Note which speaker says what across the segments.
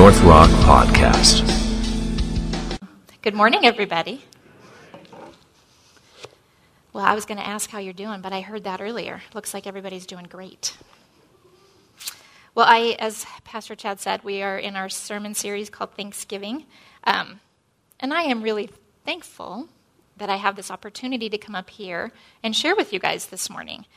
Speaker 1: North Rock Podcast.
Speaker 2: Good morning, everybody. Well, I was going to ask how you're doing, but I heard that earlier. Looks like everybody's doing great. Well, as Pastor Chad said, we are in our sermon series called Thanksgiving. And I am really thankful that I have this opportunity to come up here and share with you guys this morning.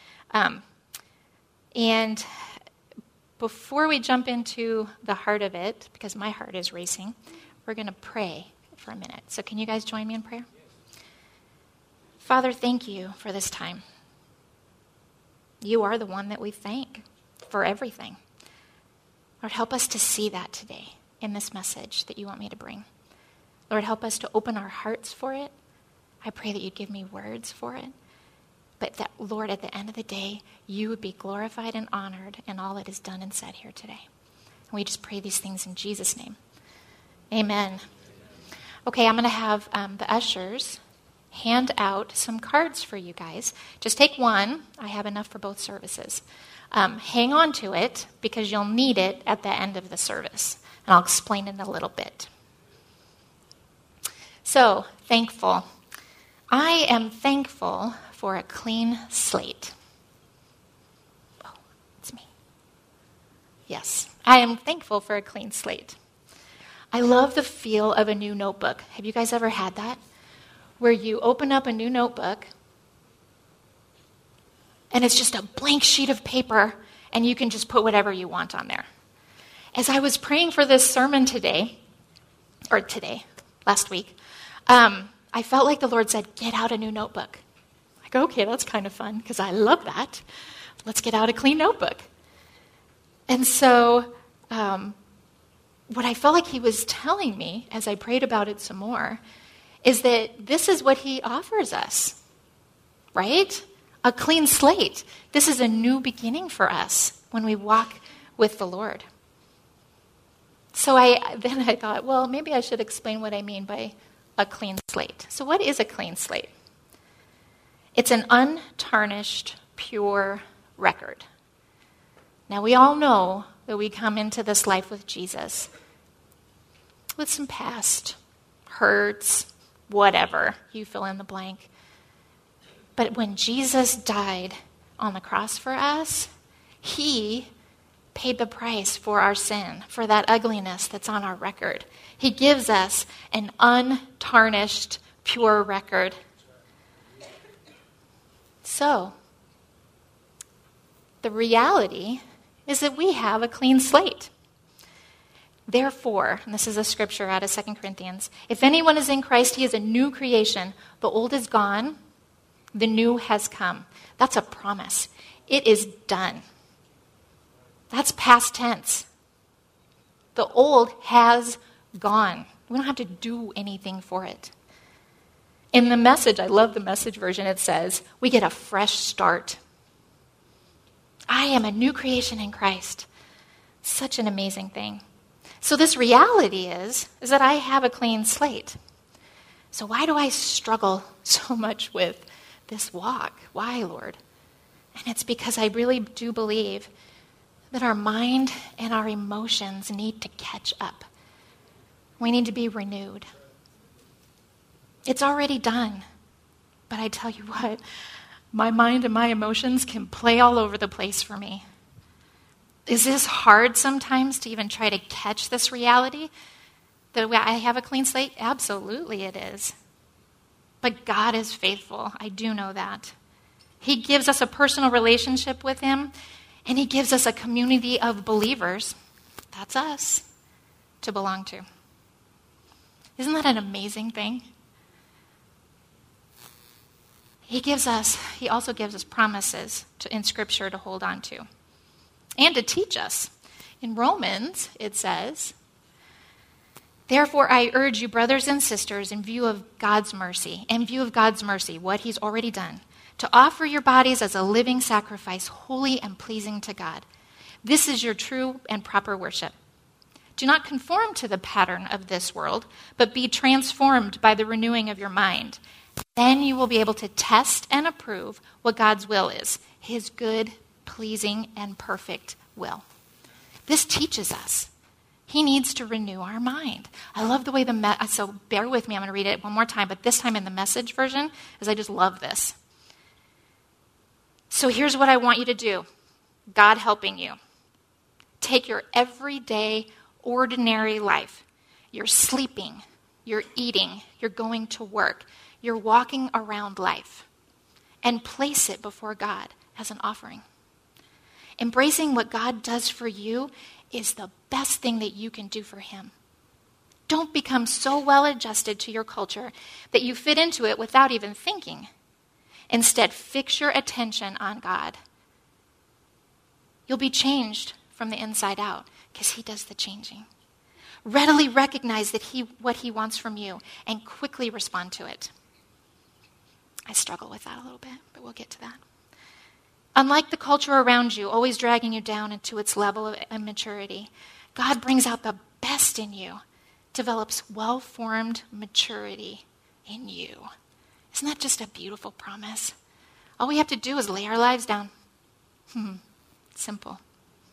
Speaker 2: And before we jump into the heart of it, because my heart is racing, we're going to pray for a minute. So can you guys join me in prayer? Father, thank you for this time. You are the one that we thank for everything. Lord, help us to see that today in this message that you want me to bring. Lord, help us to open our hearts for it. I pray that you'd give me words for it. But that, Lord, at the end of the day, you would be glorified and honored in all that is done and said here today. And we just pray these things in Jesus' name. Amen. Okay, I'm going to have the ushers hand out some cards for you guys. Just take one. I have enough for both services. Hang on to it because you'll need it at the end of the service. And I'll explain in a little bit. So, thankful. I am thankful for a clean slate. Oh, it's me. Yes, I am thankful for a clean slate. I love the feel of a new notebook. Have you guys ever had that? Where you open up a new notebook and it's just a blank sheet of paper and you can just put whatever you want on there. As I was praying for this sermon last week, I felt like the Lord said, get out a new notebook. I go, okay, that's kind of fun because I love that. Let's get out a clean notebook. And so what I felt like he was telling me as I prayed about it some more is that this is what he offers us, right? A clean slate. This is a new beginning for us when we walk with the Lord. So I thought, well, maybe I should explain what I mean by a clean slate. So what is a clean slate? It's an untarnished, pure record. Now, we all know that we come into this life with Jesus with some past hurts, whatever, you fill in the blank. But when Jesus died on the cross for us, he paid the price for our sin, for that ugliness that's on our record. He gives us an untarnished, pure record. So, the reality is that we have a clean slate. Therefore, and this is a scripture out of 2 Corinthians, if anyone is in Christ, he is a new creation. The old is gone, the new has come. That's a promise. It is done. That's past tense. The old has gone. We don't have to do anything for it. In the Message, I love the Message version, it says, we get a fresh start. I am a new creation in Christ. Such an amazing thing. So this reality is that I have a clean slate. So why do I struggle so much with this walk? Why, Lord? And it's because I really do believe that our mind and our emotions need to catch up. We need to be renewed. It's already done. But I tell you what, my mind and my emotions can play all over the place for me. Is this hard sometimes to even try to catch this reality? That I have a clean slate? Absolutely it is. But God is faithful. I do know that. He gives us a personal relationship with him, and he gives us a community of believers, that's us, to belong to. Isn't that an amazing thing? He also gives us promises in Scripture to hold on to and to teach us. In Romans, it says, therefore I urge you, brothers and sisters, in view of God's mercy, what he's already done, to offer your bodies as a living sacrifice, holy and pleasing to God. This is your true and proper worship. Do not conform to the pattern of this world, but be transformed by the renewing of your mind. Then you will be able to test and approve what God's will is, his good, pleasing, and perfect will. This teaches us He needs to renew our mind. I love the way so bear with me, I'm going to read it one more time, but this time in the Message version, because I just love this. So here's what I want you to do. God helping you. Take your everyday, ordinary life. You're sleeping, you're eating, you're going to work, you're walking around life, and place it before God as an offering. Embracing what God does for you is the best thing that you can do for him. Don't become so well adjusted to your culture that you fit into it without even thinking. Instead, fix your attention on God. You'll be changed from the inside out because he does the changing. Readily recognize what he wants from you and quickly respond to it. I struggle with that a little bit, but we'll get to that. Unlike the culture around you, always dragging you down into its level of immaturity, God brings out the best in you, develops well-formed maturity in you. Isn't that just a beautiful promise? All we have to do is lay our lives down. Simple.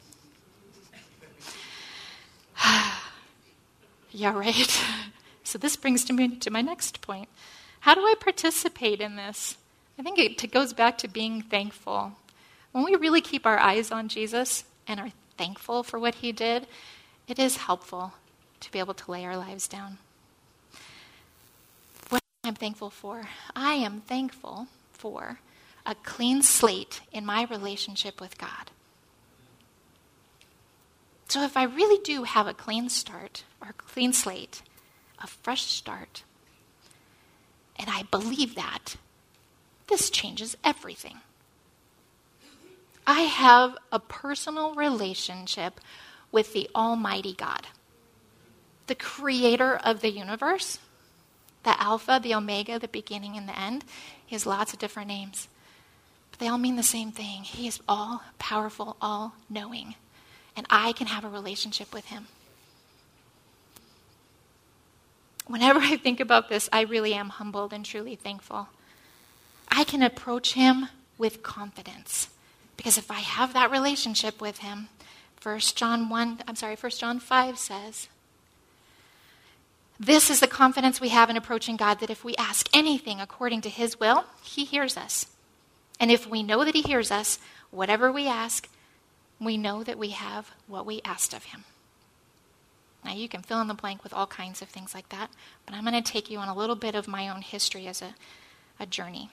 Speaker 2: Yeah, right? So this brings me to my next point. How do I participate in this? I think it goes back to being thankful. When we really keep our eyes on Jesus and are thankful for what he did, it is helpful to be able to lay our lives down. What am I thankful for? I am thankful for a clean slate in my relationship with God. So if I really do have a clean start, or clean slate, a fresh start, and I believe that, this changes everything. I have a personal relationship with the Almighty God, the creator of the universe, the Alpha, the Omega, the beginning and the end. He has lots of different names, but they all mean the same thing. He is all-powerful, all-knowing, and I can have a relationship with him. Whenever I think about this, I really am humbled and truly thankful. I can approach him with confidence. Because if I have that relationship with him, 1 John 5 says, this is the confidence we have in approaching God, that if we ask anything according to his will, he hears us. And if we know that he hears us, whatever we ask, we know that we have what we asked of him. Now you can fill in the blank with all kinds of things like that, but I'm going to take you on a little bit of my own history as a journey.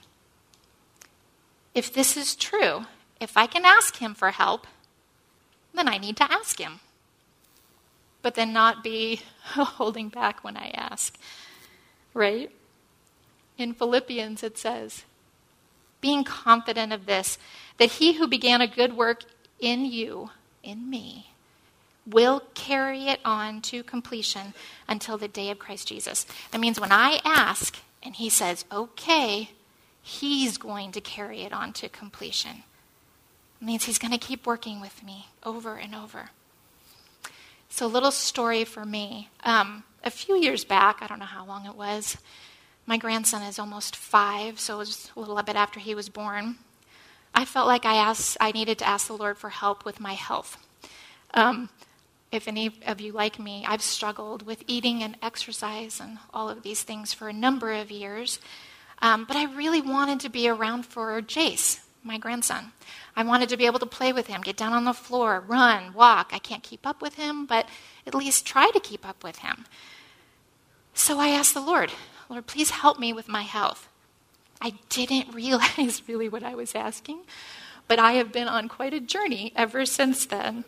Speaker 2: If this is true, if I can ask him for help, then I need to ask him. But then not be holding back when I ask. Right? In Philippians it says, being confident of this, that he who began a good work in you, in me, will carry it on to completion until the day of Christ Jesus. That means when I ask and he says, okay, he's going to carry it on to completion. It means he's going to keep working with me over and over. So a little story for me. A few years back, I don't know how long it was, my grandson is almost 5, so it was a little bit after he was born. I felt like I needed to ask the Lord for help with my health. If any of you like me, I've struggled with eating and exercise and all of these things for a number of years. But I really wanted to be around for Jace, my grandson. I wanted to be able to play with him, get down on the floor, run, walk. I can't keep up with him, but at least try to keep up with him. So I asked the Lord, please help me with my health. I didn't realize really what I was asking, but I have been on quite a journey ever since then.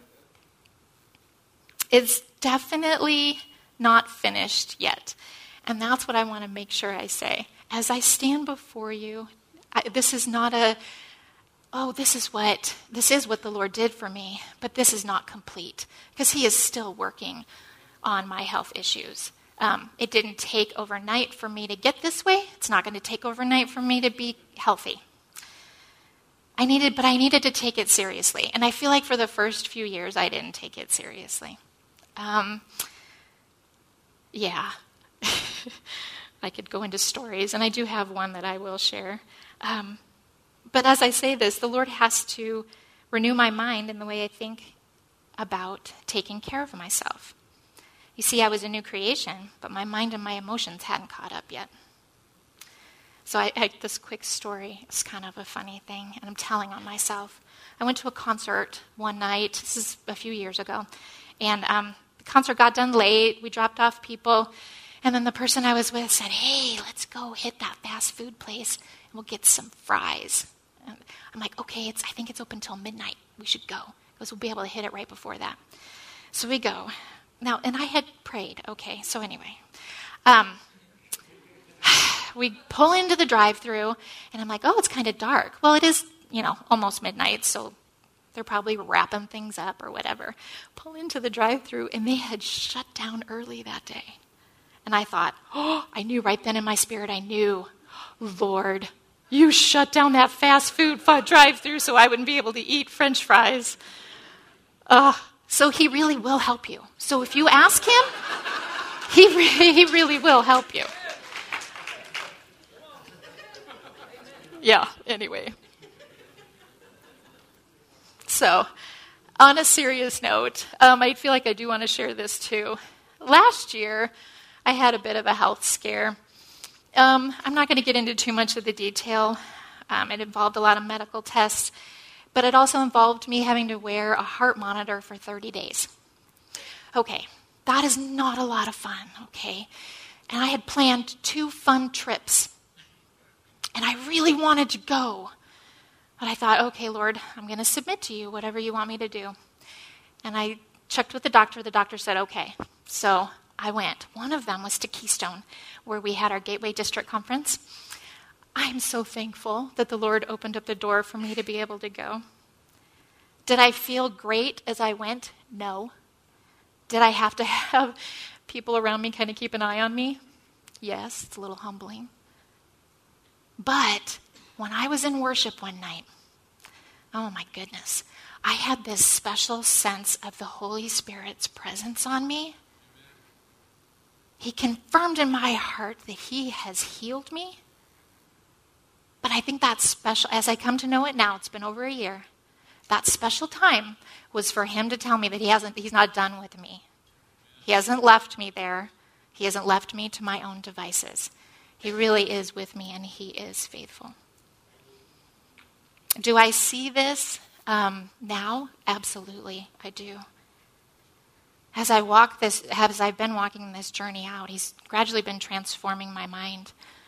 Speaker 2: It's definitely not finished yet, and that's what I want to make sure I say. As I stand before you, this is not this is what the Lord did for me, but this is not complete, because he is still working on my health issues. It didn't take overnight for me to get this way. It's not going to take overnight for me to be healthy. I needed to take it seriously. And I feel like for the first few years, I didn't take it seriously. Yeah. I could go into stories, and I do have one that I will share. But as I say this, the Lord has to renew my mind in the way I think about taking care of myself. You see, I was a new creation, but my mind and my emotions hadn't caught up yet. So this quick story is kind of a funny thing, and I'm telling on myself. I went to a concert one night, this is a few years ago, and the concert got done late. We dropped off people, and then the person I was with said, hey, let's go hit that fast food place, and we'll get some fries. And I'm like, okay, I think it's open till midnight. We should go, because we'll be able to hit it right before that. So we go. Now, and I had prayed, okay, so anyway. We pull into the drive-thru, and I'm like, oh, it's kind of dark. Well, it is, almost midnight, so they're probably wrapping things up or whatever. Pull into the drive-thru, and they had shut down early that day. And I thought, I knew right then in my spirit, Lord, you shut down that fast food drive-thru so I wouldn't be able to eat French fries. So he really will help you. So if you ask him, he really will help you. Yeah, anyway. So, on a serious note, I feel like I do want to share this too. Last year, I had a bit of a health scare. I'm not going to get into too much of the detail. It involved a lot of medical tests, but it also involved me having to wear a heart monitor for 30 days. Okay, that is not a lot of fun, okay? And I had planned 2 fun trips. And I really wanted to go. But I thought, okay, Lord, I'm going to submit to you whatever you want me to do. And I checked with the doctor. The doctor said, okay. So I went. One of them was to Keystone, where we had our Gateway District Conference. I'm so thankful that the Lord opened up the door for me to be able to go. Did I feel great as I went? No. Did I have to have people around me kind of keep an eye on me? Yes, it's a little humbling. But when I was in worship one night, oh my goodness, I had this special sense of the Holy Spirit's presence on me. He confirmed in my heart that he has healed me. But I think that special, as I come to know it now, it's been over a year, that special time was for him to tell me that he's not done with me. He hasn't left me there. He hasn't left me to my own devices. He really is with me, and he is faithful. Do I see this now? Absolutely, I do. As I've been walking this journey out, he's gradually been transforming my mind,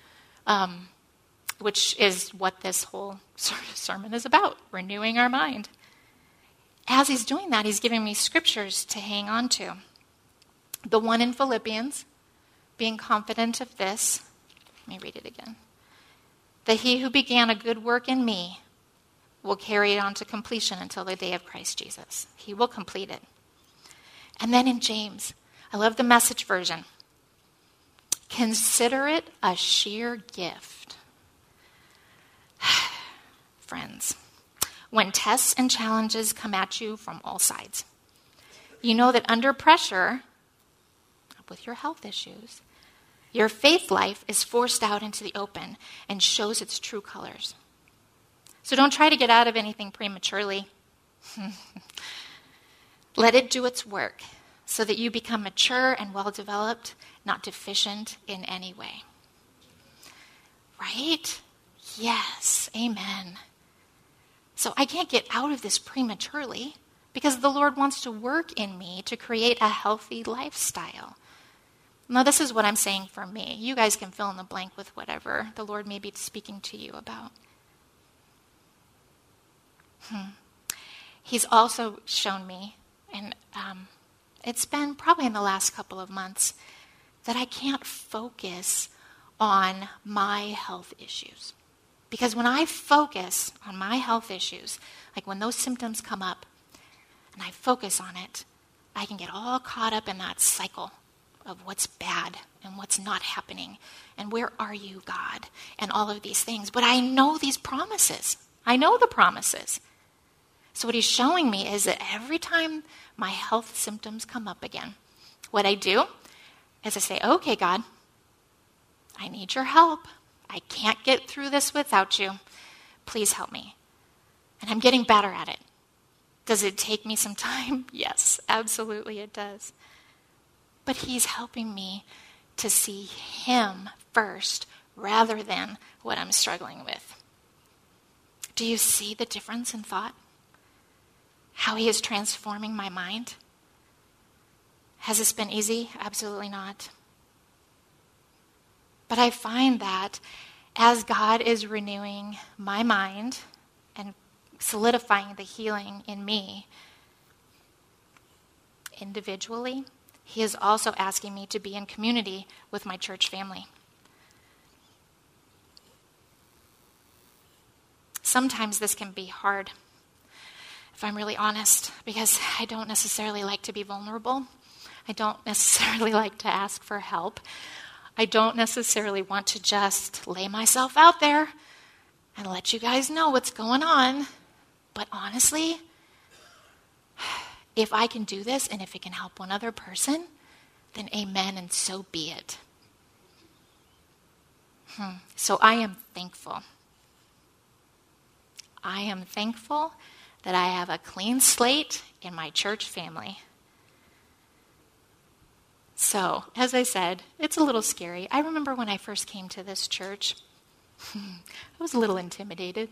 Speaker 2: which is what this whole sermon is about, renewing our mind. As he's doing that, he's giving me scriptures to hang on to. The one in Philippians, being confident of this. Let me read it again. That he who began a good work in me will carry it on to completion until the day of Christ Jesus. He will complete it. And then in James, I love the Message version. Consider it a sheer gift. Friends, when tests and challenges come at you from all sides, you know that under pressure, with your health issues, your faith life is forced out into the open and shows its true colors. So don't try to get out of anything prematurely. Let it do its work so that you become mature and well-developed, not deficient in any way. Right? Yes. Amen. So I can't get out of this prematurely because the Lord wants to work in me to create a healthy lifestyle. Now, this is what I'm saying for me. You guys can fill in the blank with whatever the Lord may be speaking to you about. He's also shown me, and it's been probably in the last couple of months, that I can't focus on my health issues. Because when I focus on my health issues, like when those symptoms come up, and I focus on it, I can get all caught up in that cycle of what's bad and what's not happening, and where are you, God, and all of these things. But I know these promises. I know the promises. So what he's showing me is that every time my health symptoms come up again, what I do is I say, okay, God, I need your help. I can't get through this without you. Please help me. And I'm getting better at it. Does it take me some time? Yes, absolutely it does. but he's helping me to see him first rather than what I'm struggling with. Do you see the difference in thought? How he is transforming my mind? Has this been easy? Absolutely not. But I find that as God is renewing my mind and solidifying the healing in me individually, he is also asking me to be in community with my church family. Sometimes this can be hard, if I'm really honest, because I don't necessarily like to be vulnerable. I don't necessarily like to ask for help. I don't necessarily want to just lay myself out there and let you guys know what's going on. But honestly, if I can do this and if it can help one other person, then amen, and so be it. So I am thankful. I am thankful that I have a clean slate in my church family. So, as I said, it's a little scary. I remember when I first came to this church, I was a little intimidated.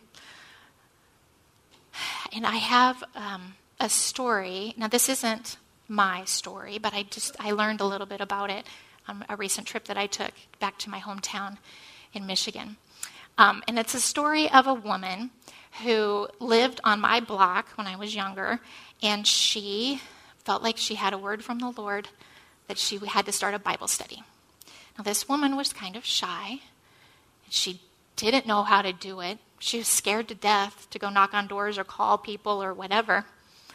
Speaker 2: And I have a story. Now, this isn't my story, but I learned a little bit about it on a recent trip that I took back to my hometown in Michigan. And it's a story of a woman who lived on my block when I was younger, and she felt like she had a word from the Lord that she had to start a Bible study. Now, this woman was kind of shy, and she didn't know how to do it. She was scared to death to go knock on doors or call people or whatever.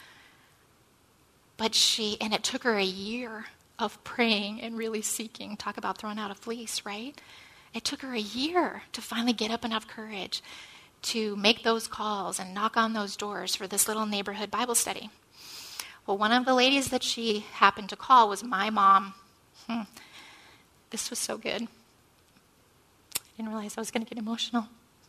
Speaker 2: And it took her a year of praying and really seeking. Talk about throwing out a fleece, right? It took her a year to finally get up enough courage to make those calls and knock on those doors for this little neighborhood Bible study. Well, one of the ladies that she happened to call was my mom. This was so good. I didn't realize I was going to get emotional.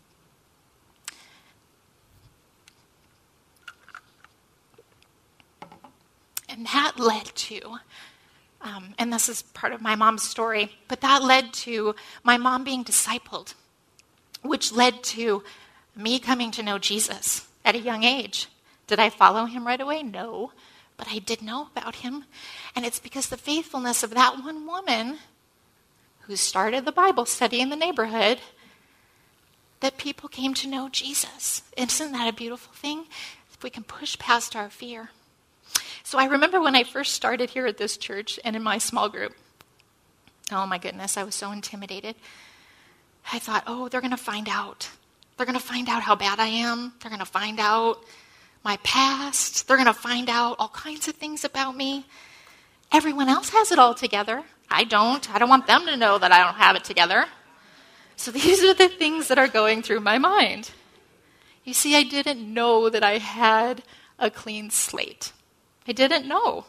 Speaker 2: And that led to, and this is part of my mom's story, but that led to my mom being discipled, which led to me coming to know Jesus at a young age. Did I follow him right away? No. But I did know about him. And it's because the faithfulness of that one woman who started the Bible study in the neighborhood that people came to know Jesus. Isn't that a beautiful thing? If we can push past our fear. So I remember when I first started here at this church and in my small group. Oh my goodness, I was so intimidated. I thought, they're going to find out. They're going to find out how bad I am. They're going to find out my past. They're going to find out all kinds of things about me. Everyone else has it all together. I don't. I don't want them to know that I don't have it together. So these are the things that are going through my mind. You see, I didn't know that I had a clean slate. I didn't know.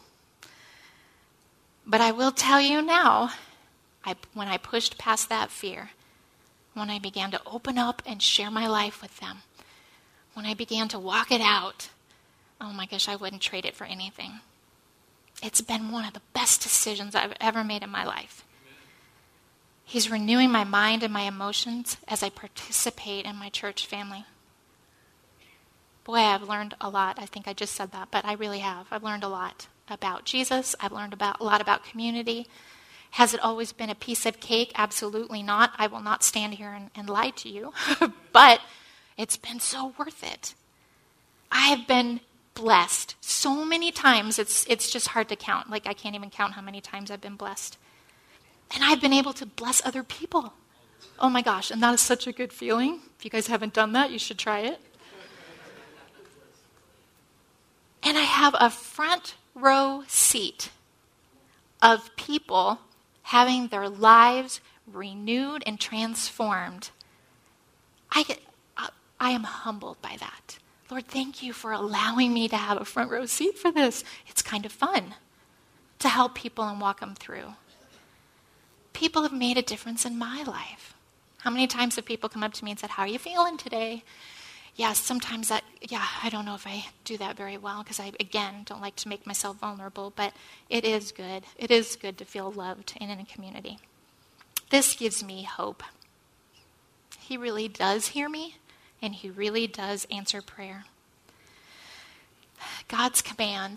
Speaker 2: But I will tell you now, when I pushed past that fear, when I began to open up and share my life with them, when I began to walk it out, oh my gosh, I wouldn't trade it for anything. It's been one of the best decisions I've ever made in my life. He's renewing my mind and my emotions as I participate in my church family. Boy, I've learned a lot. I think I just said that, but I really have. I've learned a lot about Jesus. I've learned a lot about community. Has it always been a piece of cake? Absolutely not. I will not stand here and lie to you. But it's been so worth it. I have been blessed so many times, it's just hard to count. Like, I can't even count how many times I've been blessed. And I've been able to bless other people. Oh my gosh, and that is such a good feeling. If you guys haven't done that, you should try it. And I have a front row seat of people having their lives renewed and transformed. I am humbled by that. Lord, thank you for allowing me to have a front row seat for this. It's kind of fun to help people and walk them through. People have made a difference in my life. How many times have people come up to me and said, how are you feeling today? sometimes I don't know if I do that very well because I, again, don't like to make myself vulnerable, but it is good. It is good to feel loved in a community. This gives me hope. He really does hear me, and he really does answer prayer. God's command.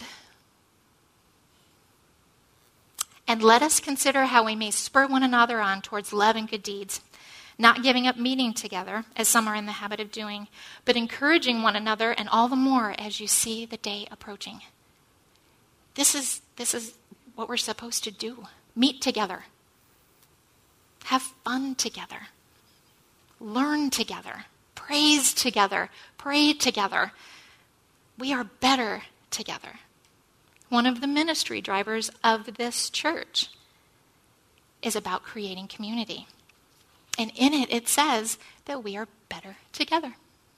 Speaker 2: And let us consider how we may spur one another on towards love and good deeds, not giving up meeting together, as some are in the habit of doing, but encouraging one another, and all the more as you see the day approaching. This is what we're supposed to do. Meet together. Have fun together. Learn together. Praise together. Pray together. We are better together. One of the ministry drivers of this church is about creating community. And in it, it says that we are better together.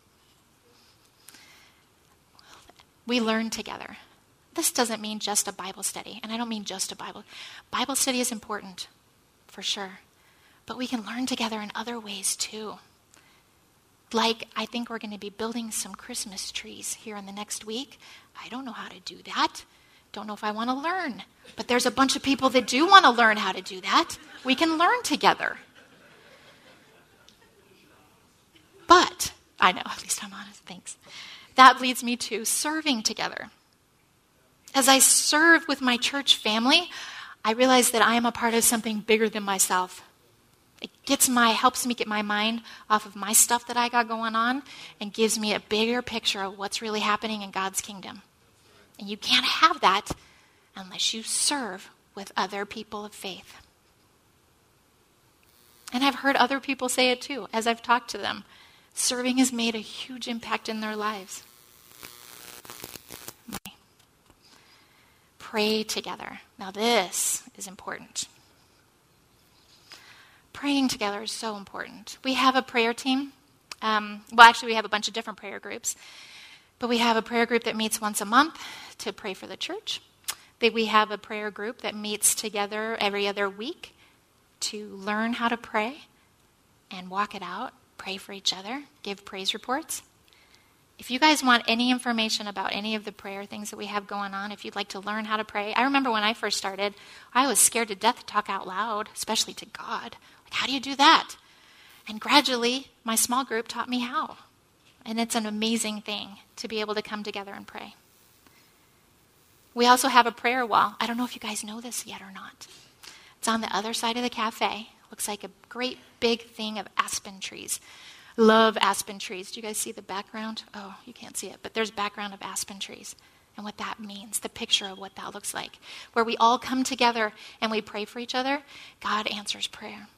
Speaker 2: We learn together. This doesn't mean just a Bible study, and I don't mean just a Bible. Bible study is important, for sure. But we can learn together in other ways, too. Like, I think we're going to be building some Christmas trees here in the next week. I don't know how to do that. Don't know if I want to learn. But there's a bunch of people that do want to learn how to do that. We can learn together. But, I know, at least I'm honest, thanks. That leads me to serving together. As I serve with my church family, I realize that I am a part of something bigger than myself. It helps me get my mind off of my stuff that I got going on and gives me a bigger picture of what's really happening in God's kingdom. And you can't have that unless you serve with other people of faith. And I've heard other people say it too, as I've talked to them. Serving has made a huge impact in their lives. Pray together. Now this is important. Praying together is so important. We have a prayer team. We have a bunch of different prayer groups. But we have a prayer group that meets once a month to pray for the church. We have a prayer group that meets together every other week to learn how to pray and walk it out, pray for each other, give praise reports. If you guys want any information about any of the prayer things that we have going on, if you'd like to learn how to pray, I remember when I first started, I was scared to death to talk out loud, especially to God. Like, how do you do that? And gradually, my small group taught me how. And it's an amazing thing to be able to come together and pray. We also have a prayer wall. I don't know if you guys know this yet or not. It's on the other side of the cafe. Looks like a great big thing of aspen trees. Love aspen trees. Do you guys see the background? Oh, you can't see it, but there's background of aspen trees and what that means, the picture of what that looks like. Where we all come together and we pray for each other, God answers prayer.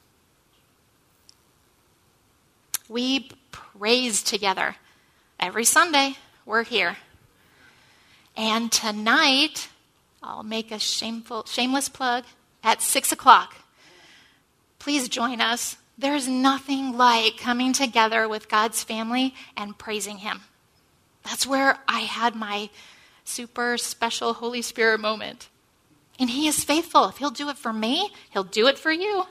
Speaker 2: We praise together. Every Sunday, we're here. And tonight, I'll make a shameless plug at 6 o'clock. Please join us. There's nothing like coming together with God's family and praising Him. That's where I had my super special Holy Spirit moment. And He is faithful. If He'll do it for me, He'll do it for you.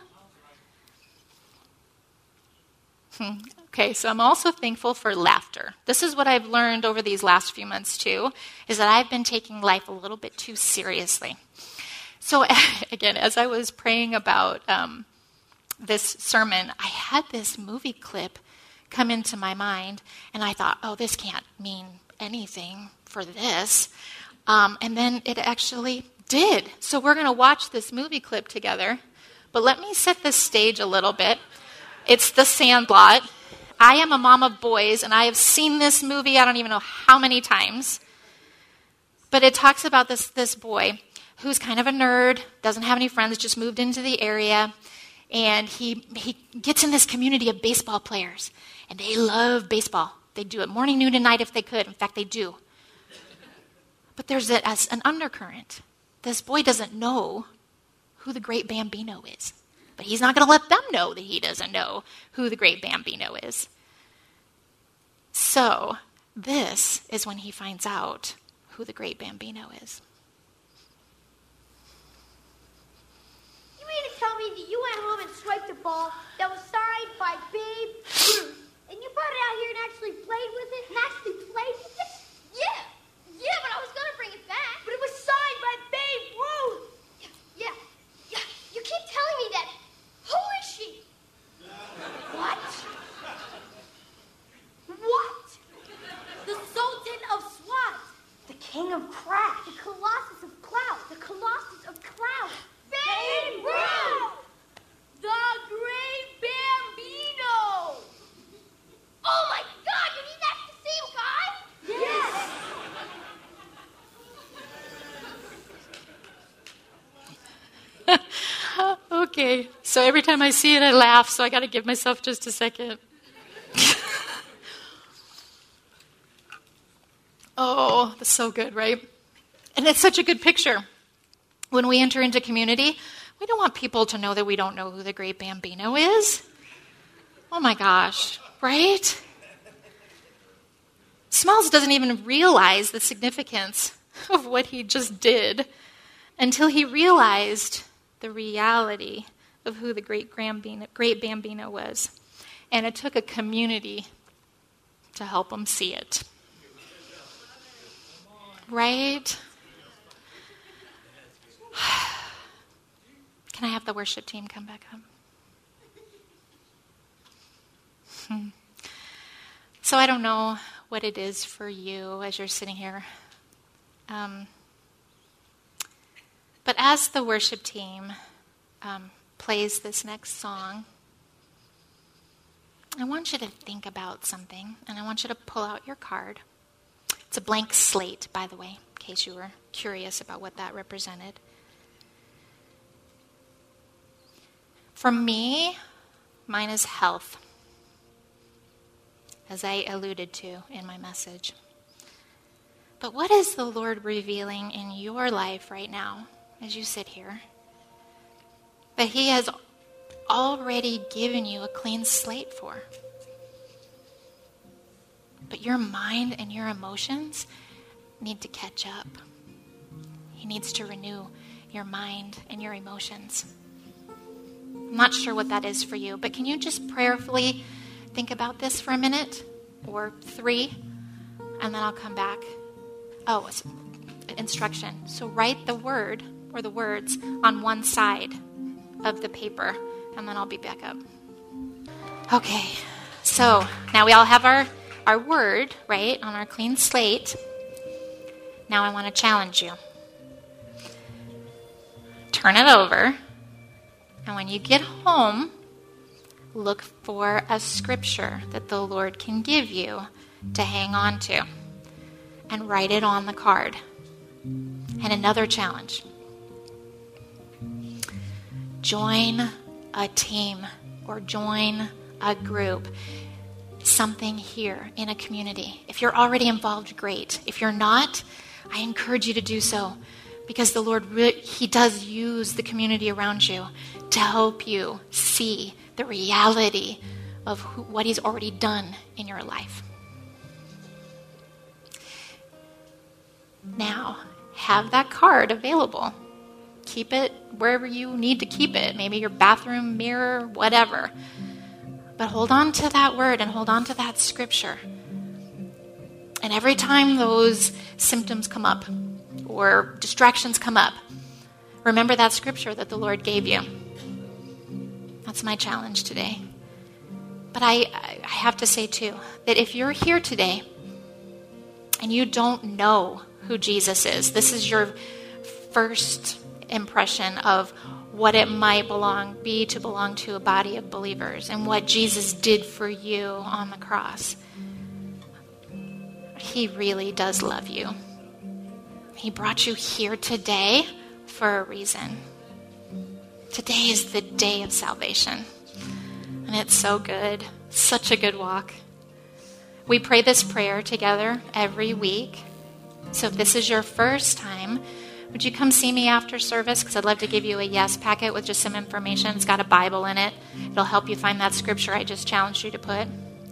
Speaker 2: Okay, so I'm also thankful for laughter. This is what I've learned over these last few months too, is that I've been taking life a little bit too seriously. So again, as I was praying about this sermon, I had this movie clip come into my mind, and I thought, oh, this can't mean anything for this. And then it actually did. So we're going to watch this movie clip together, but let me set the stage a little bit. It's The Sandlot. I am a mom of boys, and I have seen this movie I don't even know how many times. But it talks about this boy who's kind of a nerd, doesn't have any friends, just moved into the area, and he gets in this community of baseball players, and they love baseball. They do it morning, noon, and night if they could. In fact, they do. But there's an undercurrent. This boy doesn't know who the great Bambino is. But he's not going to let them know that he doesn't know who the great Bambino is. So, this is when he finds out who the great Bambino is.
Speaker 1: You mean to tell me that you went home and swiped a ball that was signed by Babe Ruth, and you brought it out here and actually played with it?
Speaker 2: So every time I see it, I laugh, so I got to give myself just a second. Oh, that's so good, right? And it's such a good picture. When we enter into community, we don't want people to know that we don't know who the great Bambino is. Oh my gosh, right? Smalls doesn't even realize the significance of what he just did until he realized the reality of who the great Bambino was. And it took a community to help him see it. Right? Can I have the worship team come back up? So I don't know what it is for you as you're sitting here. But as the worship team plays this next song, I want you to think about something, and I want you to pull out your card. It's a blank slate, by the way, in case you were curious about what that represented. For me, mine is health, as I alluded to in my message. But what is the Lord revealing in your life right now as you sit here? That He has already given you a clean slate for. But your mind and your emotions need to catch up. He needs to renew your mind and your emotions. I'm not sure what that is for you, but can you just prayerfully think about this for a minute or 3, and then I'll come back. Oh, instruction. So write the word or the words on one side of the paper, and then I'll be back up. Okay, so now we all have our word, right, on our clean slate. Now I want to challenge you. Turn it over, and when you get home, look for a scripture that the Lord can give you to hang on to, and write it on the card. And another challenge. Join a team or join a group. Something here in a community. If you're already involved, great. If you're not, I encourage you to do so, because the Lord, He does use the community around you to help you see the reality of what He's already done in your life. Now, have that card available. Keep it wherever you need to keep it. Maybe your bathroom mirror, whatever. But hold on to that word and hold on to that scripture. And every time those symptoms come up or distractions come up, remember that scripture that the Lord gave you. That's my challenge today. But I have to say, too, that if you're here today and you don't know who Jesus is, this is your first impression of what it might be to belong to a body of believers and what Jesus did for you on the cross. He really does love you. He brought you here today for a reason. Today is the day of salvation. And it's so good. Such a good walk. We pray this prayer together every week. So if this is your first time, would you come see me after service? Because I'd love to give you a yes packet with just some information. It's got a Bible in it. It'll help you find that scripture I just challenged you to put.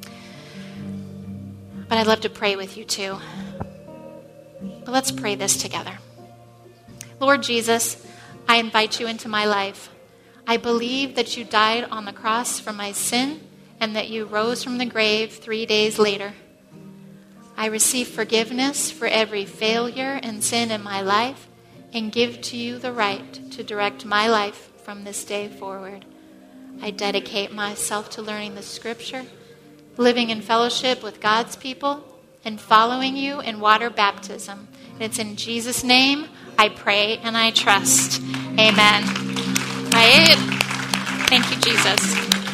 Speaker 2: But I'd love to pray with you too. But let's pray this together. Lord Jesus, I invite you into my life. I believe that you died on the cross for my sin and that you rose from the grave 3 days later. I receive forgiveness for every failure and sin in my life and give to you the right to direct my life from this day forward. I dedicate myself to learning the scripture, living in fellowship with God's people, and following you in water baptism. And it's in Jesus' name I pray and I trust. Amen. Right? Thank you, Jesus.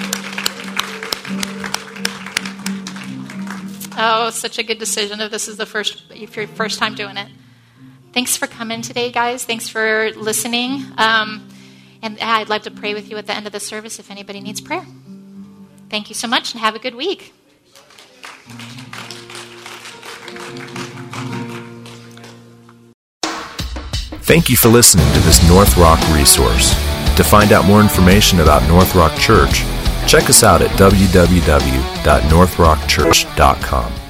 Speaker 2: Oh, such a good decision if you're your first time doing it. Thanks for coming today, guys. Thanks for listening. And I'd love to pray with you at the end of the service if anybody needs prayer. Thank you so much, and have a good week.
Speaker 3: Thank you for listening to this North Rock resource. To find out more information about North Rock Church, check us out at www.northrockchurch.com.